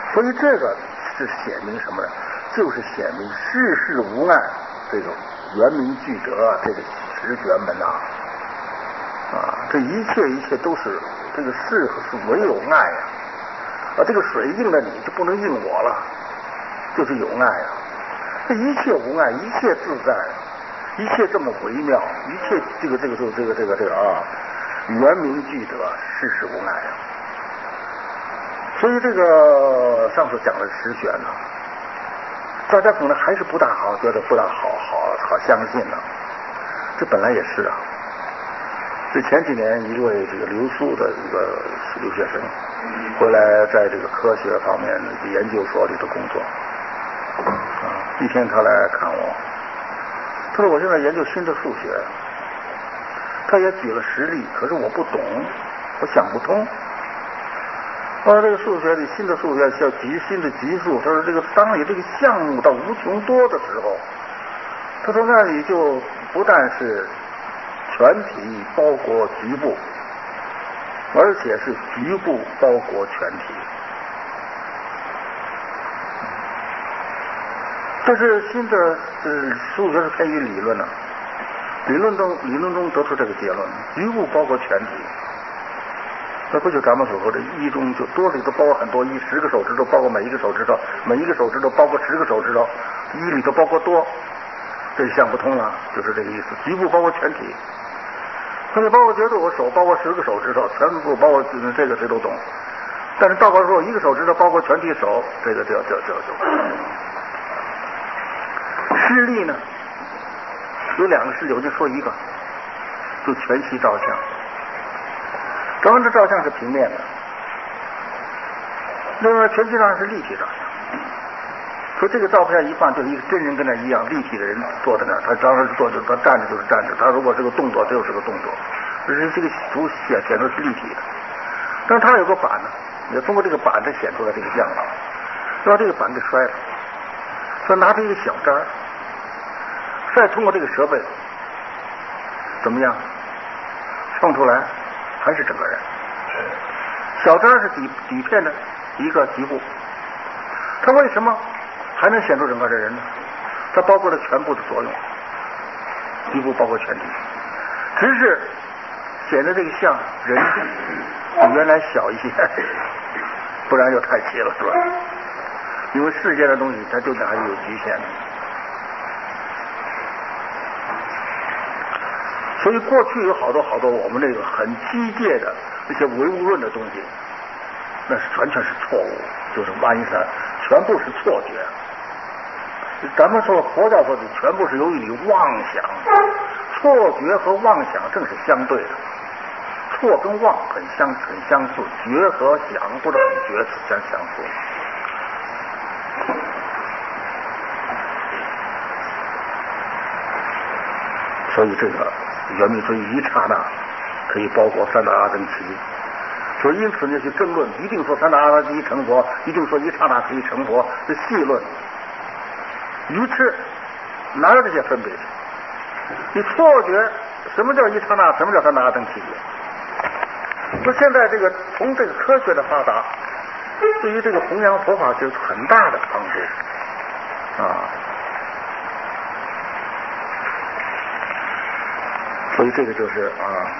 所以这个是显明什么呢？就是显明世事无碍这个圆明具德这个十诀门啊，这一切都是这个事是唯有爱呀，这个水应了你就不能应我了，就是有爱啊。这一切无碍，一切自在，一切这么微妙，一切这个圆明具德，世事无碍啊。所以这个上次讲的十玄呢，大家可能还是不大好，觉得不大好相信呢。这本来也是啊。这前几年一位这个留苏的一个留学生回来，在这个科学方面研究所里的工作一天他来看我，他说我现在研究新的数学，他也举了实例，可是我不懂，我想不通。这个数学里新的数学叫新的级数，他说这个当你这个项目到无穷多的时候，他说那你就不但是全体包裹局部，而且是局部包裹全体。这是新的数学是偏于理论的，理论中得出这个结论，局部包括全体。那不就咱们所说的一中就多里头包括很多，10个手指头包括每一个手指头，每一个手指头包括10个手指头，一里头包括多，这想不通了，就是这个意思。局部包括全体，他就包括觉得我手包括10个手指头，全部包括这个谁都懂。但是到时候一个手指头包括全体手，这个就视力呢，有2个视力，我就说一个，就全息照相。咱们这照相是平面的，那么全息照相是立体照相。说这个照片一放，就是一个真人跟那一样，立体的人坐在那儿，他当时坐着，他站着就是站着，他如果是个动作，就是个动作，这个图显出是立体的。但是他有个板呢，也通过这个板子显出来这个像，就把这个板给摔了，说拿着一个小渣儿，再通过这个设备怎么样放出来？还是整个人，小渣是底片的一个局部，它为什么还能显出整个的人呢？它包括了全部的作用，局部包括全体，只是显得这个像人比原来小一些，不然就太齐了，是吧？因为世界的东西它就还是有局限的。所以过去有好多我们这个很机械的那些唯物论的东西，那是完全是错误，就是爱因斯坦全部是错觉。咱们说佛教说的全部是由于你妄想，错觉和妄想正是相对的，错跟妄很相似，觉和想或者很觉相似。所以这个圆明所以一刹那可以包括三大阿僧祇，所以因此呢去争论，一定说三大阿僧祇成佛，一定说一刹那可以成佛，这细论，愚痴，哪有这些分别？你错觉什么叫一刹那，什么叫三大阿僧祇？说现在这个从这个科学的发达，对于这个弘扬佛法就有很大的帮助啊。所以这个就是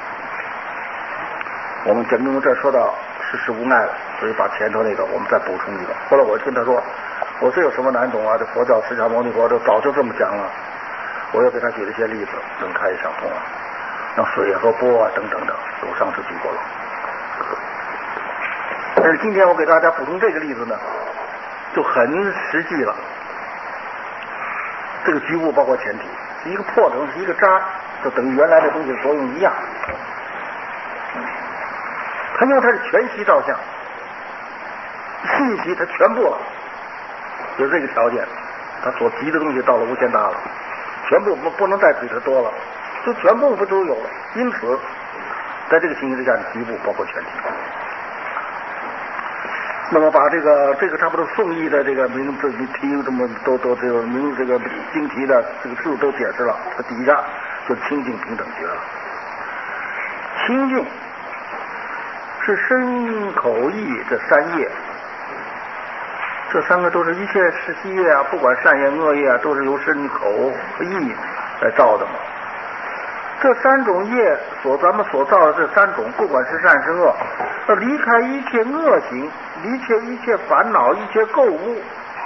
我们简中这儿说到世事无碍了，所以把前头那个我们再补充一个。后来我跟他说，我这有什么难懂啊？这佛教释迦牟尼佛这早就这么讲了。我又给他举了一些例子，能他也想通啊，像水和波啊等等的，我上次举过了。但是今天我给大家补充这个例子呢，就很实际了。这个局部包括前体，是一个破等是一个渣。就等于原来的东西的作用一样，它因为它是全息照相，信息它全部了，就是这个条件，它所集的东西到了无限大了，全部不能再比它多了，就全部不都有了。因此，在这个情形之下，局部包括全体。那么把这个差不多宋义的这个名字题这么都这个名这个经题的这个字都解释了，它底下就清净平等觉了。清净是身口意这3业， 这三个都是一切是息业啊，不管善业恶业啊，都是由身口和意来造的嘛。这三种业咱们所造的这三种，不管是善是恶，要离开一切恶行，离开一切烦恼，一切垢污。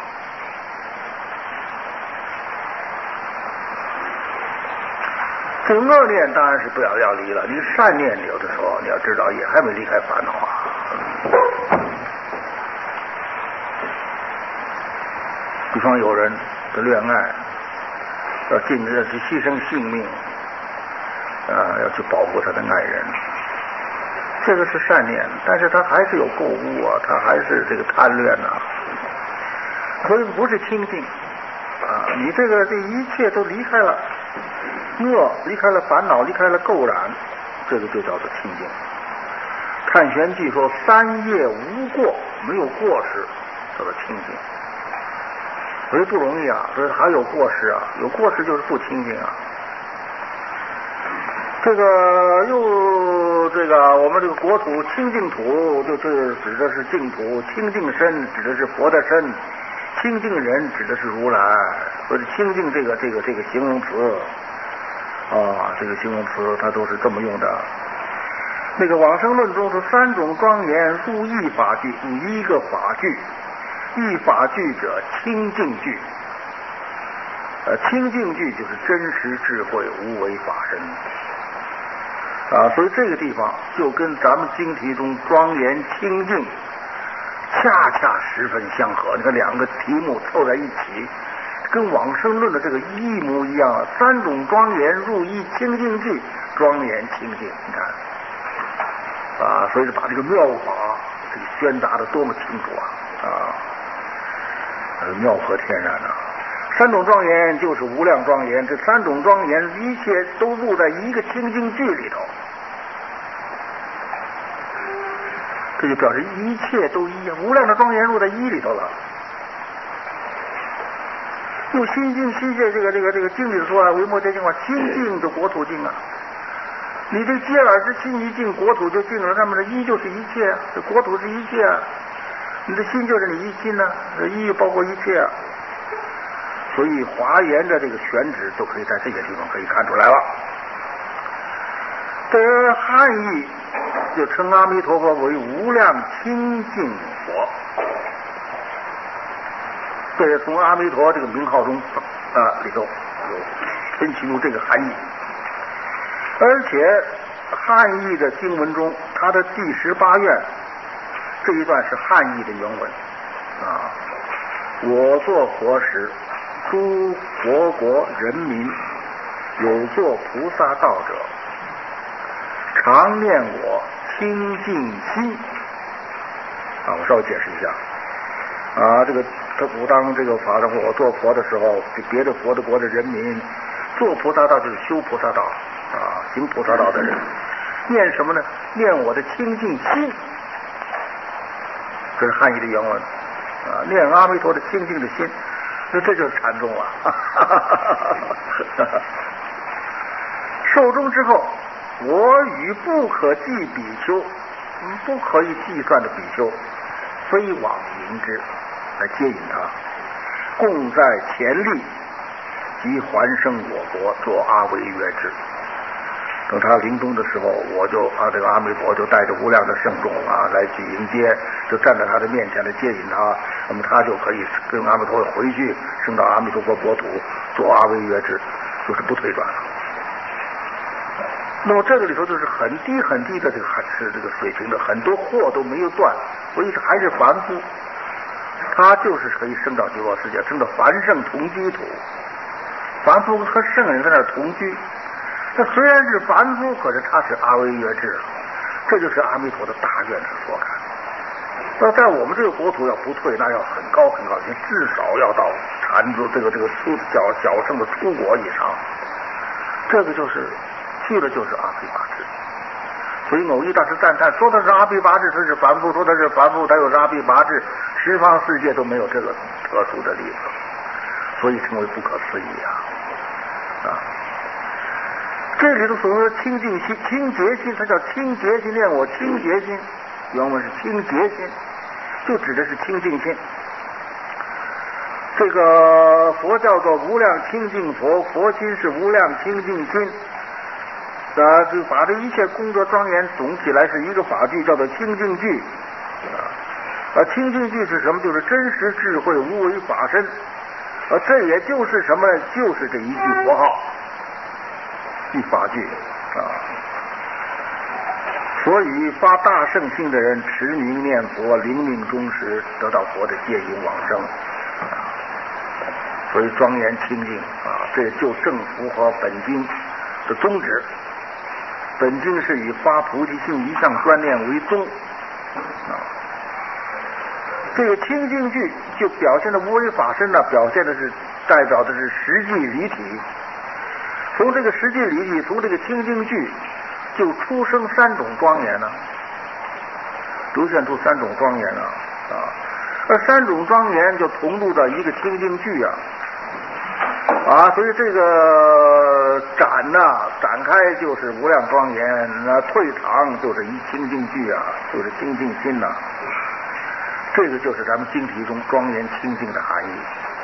这个恶念当然是不要离了，你善念有的时候你要知道也还没离开烦恼啊。比方有人的恋爱，要去牺牲性命，要去保护他的爱人，这个是善念，但是他还是有垢污啊，他还是这个贪恋呐，所以不是清净啊。你这一切都离开了恶，离开了烦恼，离开了垢染，这个就叫做清净。探玄记说三业无过，没有过失，叫做清净。所以不容易啊，所以还有过失啊，有过失就是不清净啊。这个我们这个国土清净土，就是指的是净土；清净身指的是佛的身；清净人指的是如来。所以清净这个形容词啊，这个形容词它都是这么用的。那个往生论中说三种庄严入一法具，入一个法具。一法具者清净具，清净具就是真实智慧无为法身啊，所以这个地方就跟咱们经题中庄严清净恰恰十分相合。你看两个题目凑在一起，跟往生论的这个一模一样啊。三种庄严入一清净具，庄严清净，你看啊，所以把这个妙法这个宣达的多么清楚啊！妙合天然啊！三种庄严就是无量庄严，这三种庄严一切都入在一个清净句里头，这就表示一切都一样，无量的庄严入在一里头了。用心经心界这个经里说啊，维摩诘经话，心净就国土净啊。你这接耳之心一净，国土就净了，那么这一就是一切啊，这国土是一切啊。你的心就是你一心呢，这一包括一切啊，所以华严的这个选址都可以在这些地方可以看出来了。这汉译就称阿弥陀佛为无量清净佛，这也从阿弥陀这个名号中里头有分析出这个含义。而且汉译的经文中，它的第18愿。这一段是汉译的原文啊！我作佛时，诸佛国人民有作菩萨道者，常念我清净心啊！我稍微解释一下啊，我当这个法上我做佛的时候，别的佛的国的人民做菩萨道就是修菩萨道啊，行菩萨道的人念什么呢？念我的清净心。这是汉译的原文啊，念阿弥陀的清净的心，那这就是禅宗啊。寿终之后，我与不可计比丘，不可以计算的比丘，飞往迎之，来接引他，共在前力即还生我国，做阿惟越之。等他临终的时候，我就这个阿弥陀就带着无量的圣众来去迎接，就站在他的面前来接引他，那么他就可以跟阿弥陀回去升到阿弥陀佛国土，做阿惟越之，就是不退转了。那么这个里头就是很低很低的这个水平的，很多货都没有断，所以还是凡夫，他就是可以升到极乐世界，升到凡圣同居土，凡夫和圣人在那儿同居。这虽然是凡夫，可是他是阿惟越之，这就是阿弥陀的大愿之所感。那在我们这个国土要不退，那要很高很高，至少要到禅宗这个小乘的出国以上。这个就是去了就是阿毗跋致。所以偶一大师赞叹，说的是阿毗跋致，他是凡夫；说的是凡夫，他又是阿毗跋致，十方世界都没有这个特殊的例子，所以称为不可思议啊！这里头所说的清净心、清洁心，它叫清洁心，念我清洁心，原文是清洁心，就指的是清净心这个佛叫做无量清净佛，佛心是无量清净心。就把这一切功德庄严总起来是一个法句，叫做清净句。清净句是什么？就是真实智慧无为法身。这也就是什么呢？就是这一句佛号，一法句所以发大圣心的人持名念佛，灵命终时得到佛的接引往生。所以庄严清净这就正符合本经的宗旨。本经是以发菩提心一向专念为宗这个清净句就表现的无为法身表现的是代表的是实际离体。从这个实际离体，从这个清净句就出生三种庄严凸显出三种庄严而三种庄严就同入到一个清净句所以这个展开就是无量庄严，退堂就是一清净句就是清净心这个就是咱们经题中庄严清净的含义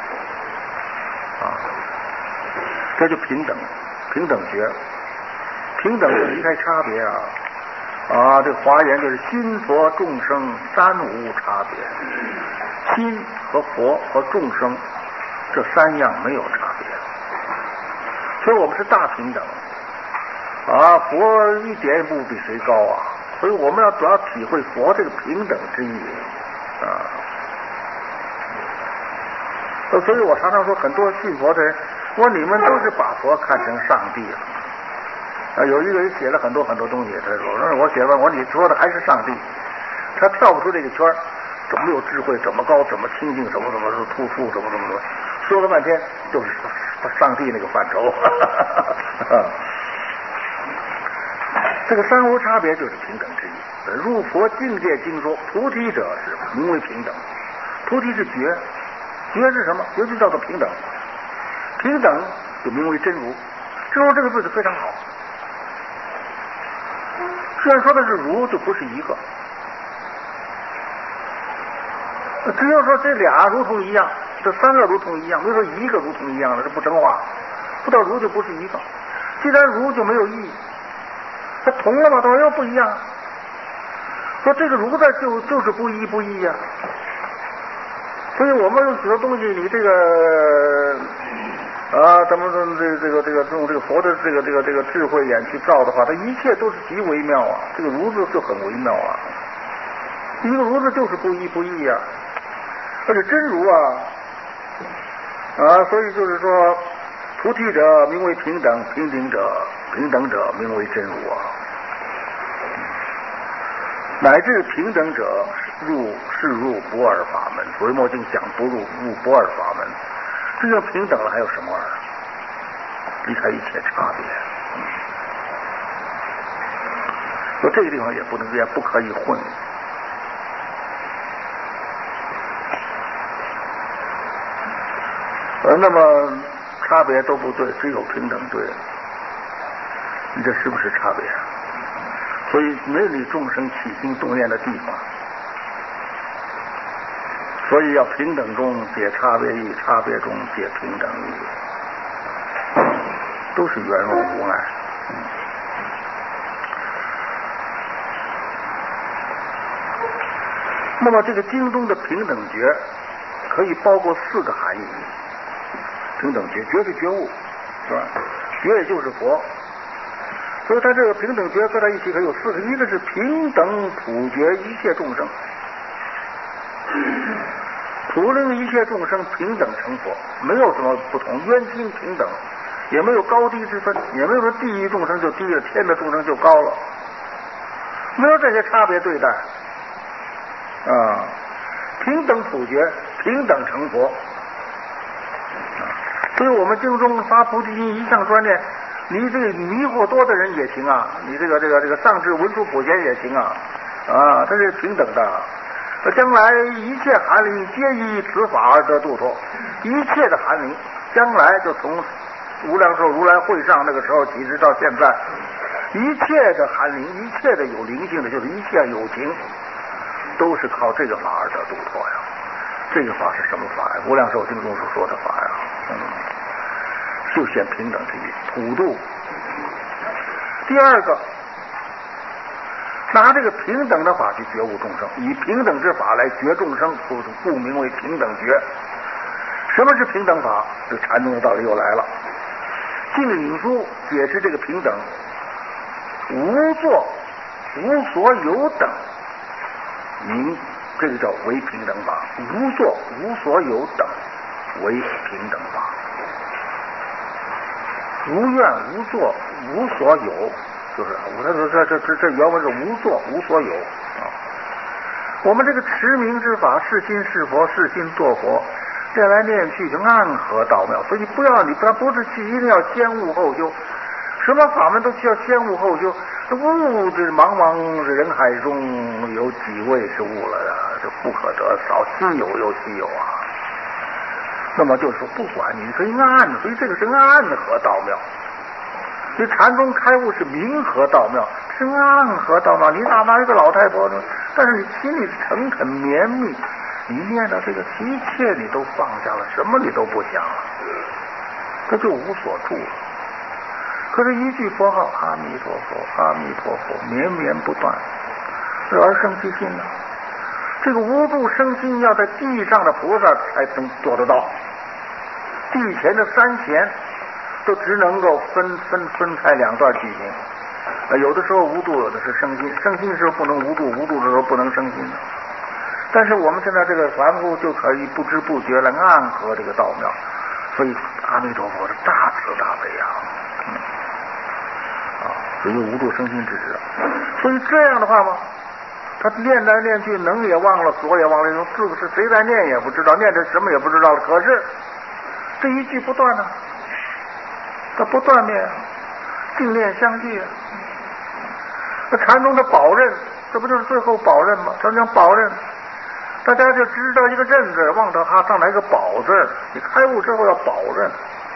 这就平等觉，平等是离开差别这个华严就是心佛众生三无差别，心和佛和众生这三样没有差别，所以我们是大平等佛一点也不比谁高所以我们要主要体会佛这个平等之意所以我常常说很多信佛的人，我说你们都是把佛看成上帝有一个人写了很多东西，他说我写完，我说你说的还是上帝，他跳不出这个圈怎么有智慧，怎么高，怎么清净，怎么突出，怎么说了半天就是上帝那个范畴这个三无差别就是平等之意。入佛境界经说，菩提者是名为平等，菩提是觉，觉是什么？觉就叫做平等，平等就名为真如。真如这个字就非常好，虽然说的是如，就不是一个。只有说这俩如同一样，这三个如同一样，没有说一个如同一样的，这不成话。不到如就不是一个，既然如就没有意义，它同了嘛，它又不一样。说这个如字就是不一所以我们有许多东西，你这个咱们用这个佛的这个智慧眼去照的话，它一切都是极微妙这个如字就很微妙一个如字就是不一而且真如所以就是说，菩提者名为平等，平等者名为真如乃至平等者入不二法门。所以墨镜讲不入不二法门，真正平等了还有什么玩意儿？离开一切差别。说这个地方也不可以混。那么差别都不对，只有平等对。你这是不是差别所以没有你众生起心动念的地方。所以要平等中解差别义，差别中解平等义，都是圆融无碍。那么这个经中的平等觉可以包括4个含义。平等觉，觉是觉悟，是吧？觉也就是佛，所以它这个平等觉搁在一起可以有4个，一个是平等普觉一切众生，普令一切众生平等成佛，没有什么不同，冤亲平等，也没有高低之分，也没有说地狱众生就低了，天的众生就高了，没有这些差别对待平等普觉，平等成佛。所以我们经中发菩提心一向专念，你这个迷惑多的人也行你这个上至文殊普贤也行它是平等的。将来一切寒灵皆依此法而得度脱，一切的寒灵将来就从无量寿如来会上那个时候起直到现在，一切的寒灵，一切的有灵性的，就是一切有情，都是靠这个法而得度脱这个法是什么法呀？无量寿经中所说的法呀，就显平等之意，普度。第二个，拿这个平等的法去觉悟众生，以平等之法来觉众生，故名为平等觉。什么是平等法？这个禅宗的道理又来了。净领书解释这个平等，无作无所有等，名这个叫为平等法。无作无所有等为平等法。无愿无作无所有，就是这原文是无作无所有啊。我们这个持名之法，是心是佛，是心作佛，念来念去就暗合道妙。所以不是去一定要先悟后修，什么法门都需要先悟后修。这悟这茫茫人海中有几位是悟了的？这不可得少，稀有又稀有啊。那么就是说，不管你可以暗，所以这个是暗合道妙。所以禅宗开悟是明合道妙，是暗合道妙。你哪怕一个老太婆呢，但是你心里诚恳绵密，你念到这个一切你都放下了，什么你都不想了，这就无所住了。可是，一句佛号阿弥陀佛，阿弥陀佛，绵绵不断，而生其心呢？这个无住生心，要在地上的菩萨才能做得到。地前的三贤都只能够分开两段进行。有的时候无住，有的是生心，生心的时候不能无住，无住的时候不能生心。但是我们现在这个凡夫就可以不知不觉来暗合这个道妙，所以阿弥陀佛是大慈大悲啊。所以无住生心之智。所以这样的话嘛，他念来念去，能也忘了，所也忘了，四个是谁在念也不知道，念着什么也不知道了。可是这一句不断呢，他不断念，净念相继啊。那禅宗的宝刃，这不就是最后宝刃吗？他讲宝刃，大家就知道一个刃字，忘到他上来一个宝字。你开悟之后要宝刃，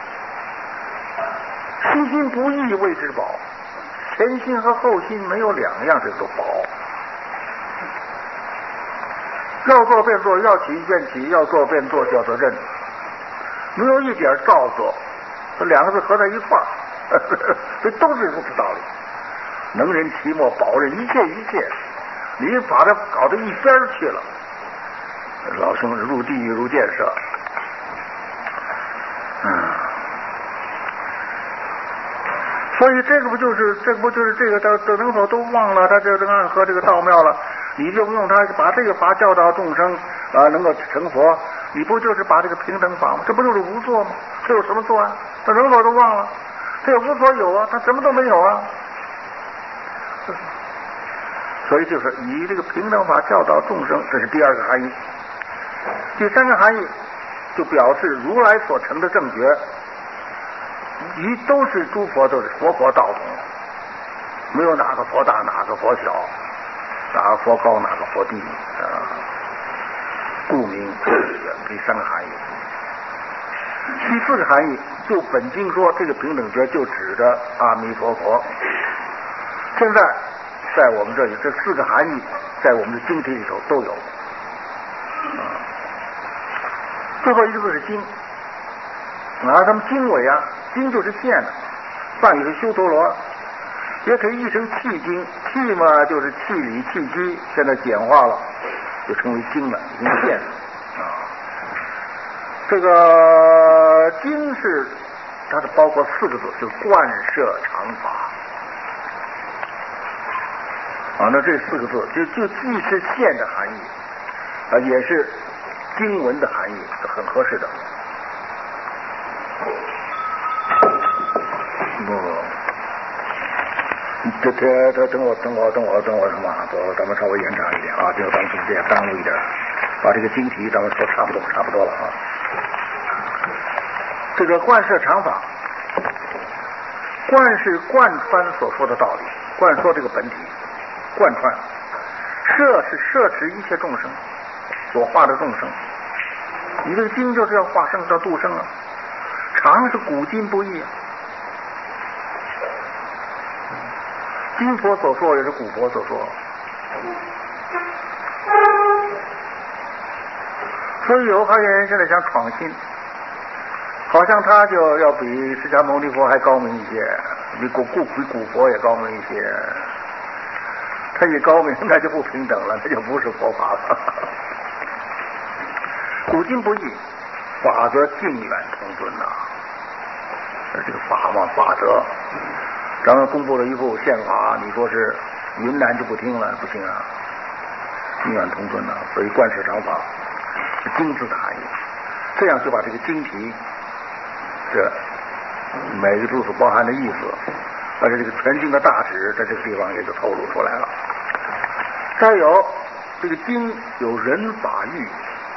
虚心不易谓之宝。前心和后心没有两样，这个宝。要做便做，要起便起，要做便做，叫做刃，没有一点造作，这两个字合在一块儿，这都是如此道理。能人其末，宝刃一切一切，你把它搞到一边去了，老兄入地狱如箭射。所以这个不就是这个等能否都忘了，他这暗合这个道妙了。你就用它把这个法教导众生能够成佛，你不就是把这个平等法吗？这不就是无作吗？这有什么作啊？他能否都忘了，这也无所有啊，他什么都没有啊。所以就是以这个平等法教导众生，这是第二个含义。第三个含义就表示如来所成的正觉，都是诸佛都是佛道统，没有哪个佛大哪个佛小，哪个佛高哪个佛低故名第三个含义。第四个含义，就本经说这个平等觉就指着阿弥陀佛。现在在我们这里，这四个含义在我们的经题里头都有。最后一个字是经，他们经纬啊，经就是现的，梵语是修陀罗，也可以译成气经。气嘛就是气理气机，现在简化了，就成为经了，已经现这个经是它是包括四个字，就是贯摄常法那这四个字就既是现的含义也是经文的含义，很合适的。等我什么？咱们稍微延长一点就咱们中间耽误一点，把这个经题咱们说差不多了这个贯摄常法，贯是贯穿所说的道理，贯说这个本体，贯穿。摄是摄持一切众生所化的众生，你这个经就是要化生，要度生啊。常是古今不易今佛所说也是古佛所说。 所以有好些人现在想创新，好像他就要比释迦牟尼佛还高明一些，比古佛也高明一些。他一高明，那就不平等了，那就不是佛法了。古今不易，法则近远同尊呐。这个法嘛，法则。咱们公布了一部宪法，你说是云南就不听了，不行啊，近远同尊呐。所以观世常法是经字的含义，这样就把这个经题这每个字所包含的意思，而且这个全经的大旨，在这个地方也就透露出来了。再有这个经有人法欲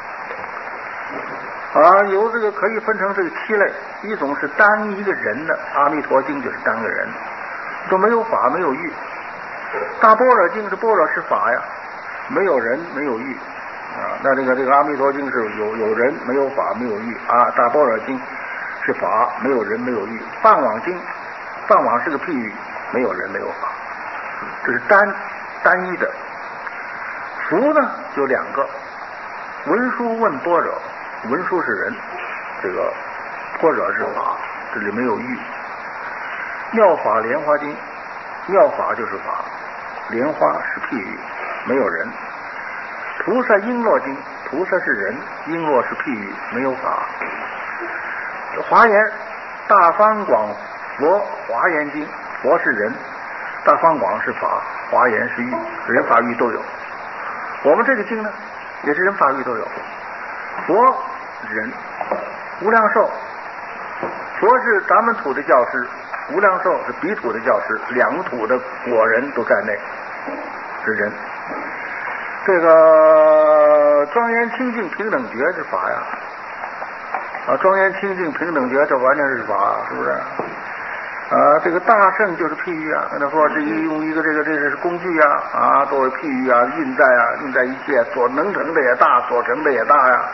有这个可以分成这个7类，一种是单一个人的，阿弥陀经就是单个人，都没有法没有欲。大般若经是般若是法呀，没有人没有欲那这个阿弥陀经是有人没有法没有欲大般若经是法没有人没有欲。梵网经，梵网是个譬喻，没有人没有法，这是单一的。佛呢有2个，文殊问般若，文殊是人，这个般若是法，这里没有欲。妙法莲华经，妙法就是法，莲花是譬喻，没有人。菩萨璎珞经，菩萨是人，璎珞是譬喻，没有法。华严大方广佛华严经，佛是人，大方广是法，华严是欲，人法欲都有。我们这个经呢也是人法欲都有，佛人，无量寿，佛是咱们土的教师，无量寿是彼土的教师，2土的果人都在内，是人。这个庄严清净平等觉是法呀庄严清净平等觉这完全是法，是不是这个大圣就是譬喻跟他说是用一个这是工具作为譬喻运在一切，所能成的也大，所成的也大呀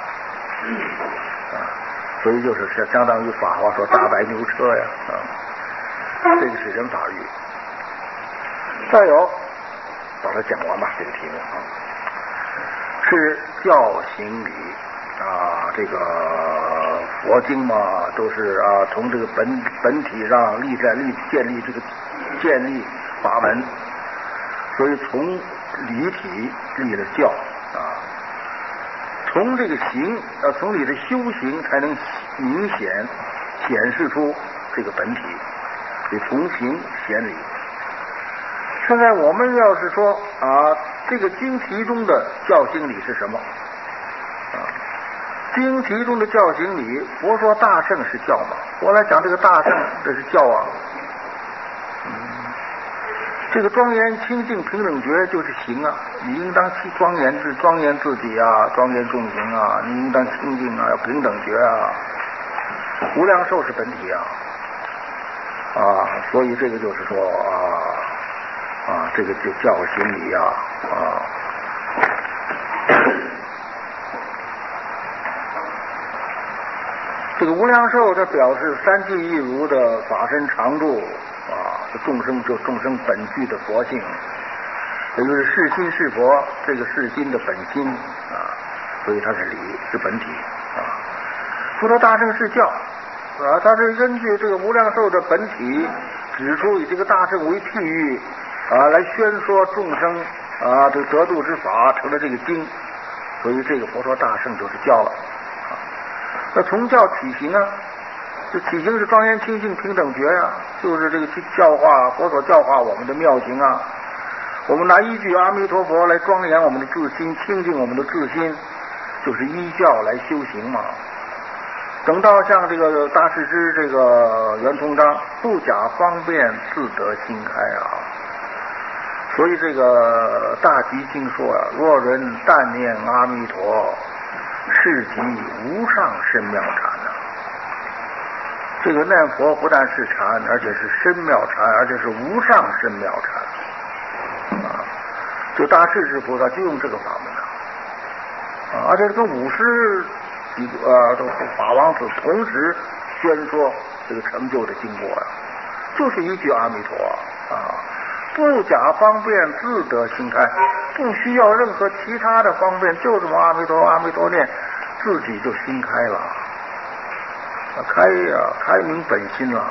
所以就是相当于法话说大白牛车呀这个是人法欲。再有把它讲完吧，这个题目是教行理这个佛经嘛，都是从这个本体上建立法门，所以从理体立了教从这个行从你的修行才能明显显示出这个本体，所以从行显理。现在我们要是说这个经题中的教行理是什么经题中的教行理，佛说大圣是教嘛，我来讲这个大圣这是教这个庄严清净平等觉就是行你应当庄严自己庄严众行你应当清净要平等觉无量寿是本体所以这个就是说这个就教行理这个无量寿这表示三际一如的法身常住众生本具的佛性，也就是是心是佛，这个是心的本心所以它是理，是本体佛陀大圣是教它是根据这个无量寿的本体指出以这个大圣为譬喻来宣说众生这个得度之法，成了这个经，所以这个佛说大圣就是教了那从教起行这起行是庄严清净平等觉就是这个教化佛所教化我们的妙行我们拿一句阿弥陀佛来庄严我们的自心，清净我们的自心，就是依教来修行嘛。等到像这个大势至这个圆通章，不假方便自得心开所以这个大集经说若人但念阿弥陀，是即无上深妙禅这个念佛不但是禅，而且是深妙禅，而且是无上深妙禅就大势至菩萨就用这个法门而且这个50几个法王子同时宣说这个成就的经过就是一句阿弥陀不假方便自得心开，不需要任何其他的方便，就这么阿弥陀阿弥陀念， 自己就心开了，开明本心了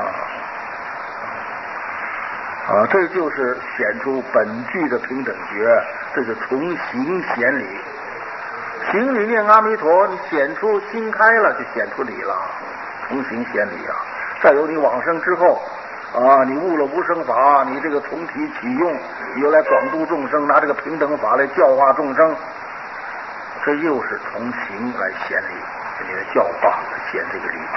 这就是显出本具的平等觉，这是从行显理。行理念阿弥陀，你显出心开了，就显出理了，从行显理啊。再有你往生之后你悟了无生法，你这个从体起用，你又来广度众生，拿这个平等法来教化众生，这又是从行来显理，你的教化来显这个理。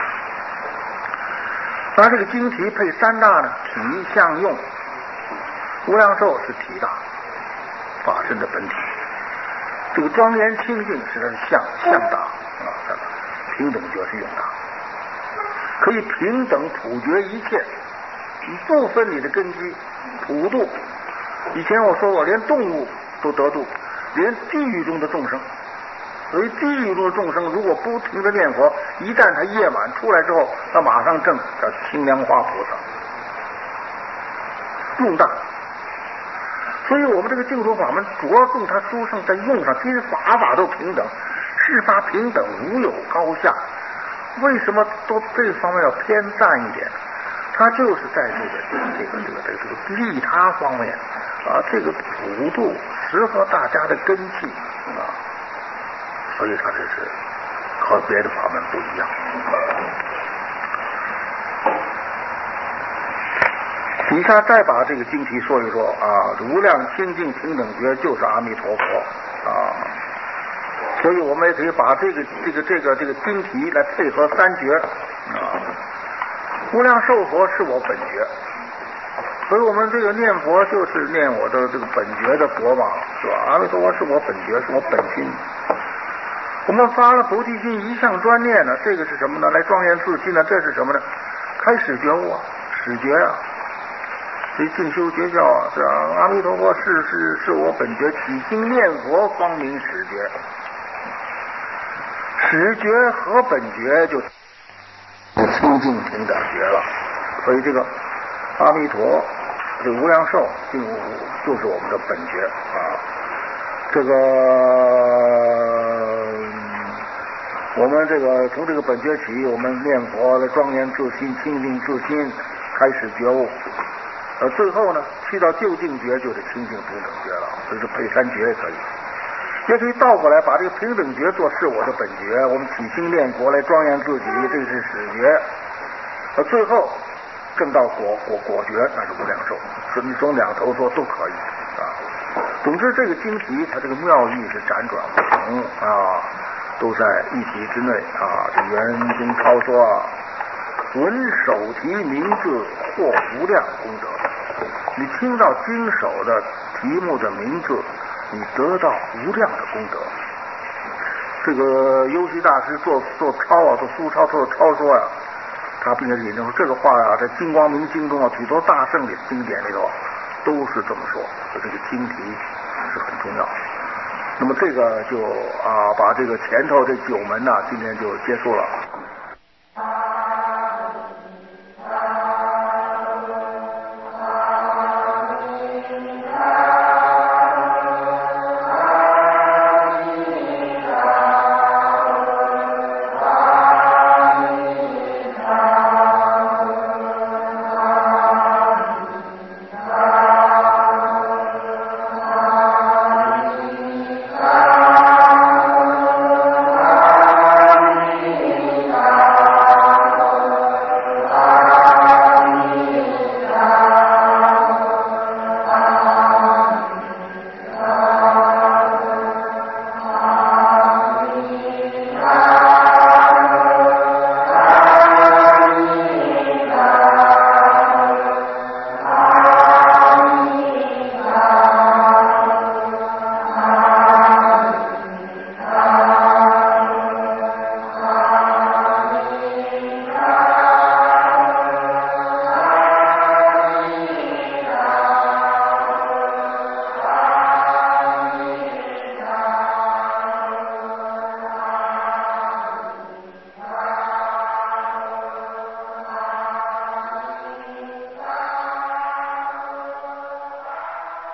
那这个经题配三大呢，体相用。无量寿是体大，法身的本体。这个庄严清净是它的相大平等觉是用大，可以平等普觉一切，不分你的根基，普度。以前我说过，连动物都得度，连地狱中的众生。所以地狱中的众生，如果不停地念佛，一旦他夜晚出来之后，他马上证叫清凉花菩萨，用大。所以我们这个净土法门着重它殊胜在用上，其实法都平等，事法平等，无有高下。为什么都这方面要偏赞一点？它就是在这个利他方面这个普度适合大家的根器所以它这是和别的法门不一样。底下再把这个经题说一说无量清净平等觉就是阿弥陀佛所以我们也可以把这个经题来配合三觉无量寿佛是我本觉，所以我们这个念佛就是念我的这个本觉的佛嘛，是吧？阿弥陀佛是我本觉，是我本心。我们发了菩提心，一向专念呢，这个是什么呢？来庄严自心呢？这是什么呢？开始觉悟始觉所以静修觉教是吧？阿弥陀佛是我本觉，起心念佛方明始觉，始觉和本觉就清净平等觉了。所以这个阿弥陀这个无量寿就是我们的本觉这个我们这个从这个本觉起，我们念佛的庄严自心，清净自心，开始觉悟最后呢去到究竟觉就是清净平等觉了，所以说配三觉也可以。也可以倒过来把这个平等觉做是我的本觉，我们起心念佛来庄严自己，这是始觉最后证到果觉，那是无量寿。所以你从两头说都可以总之这个经题它这个妙义是辗转不同都在一题之内这圆经超说闻手题名字获无量功德。你听到经手的题目的名字，你得到无量的功德。这个优溪大师做抄做苏抄做抄说他并且引证说这个话在金光明经中许多大圣的经典里头都是这么说，这个经题是很重要。那么这个就把这个前头这9门今天就结束了。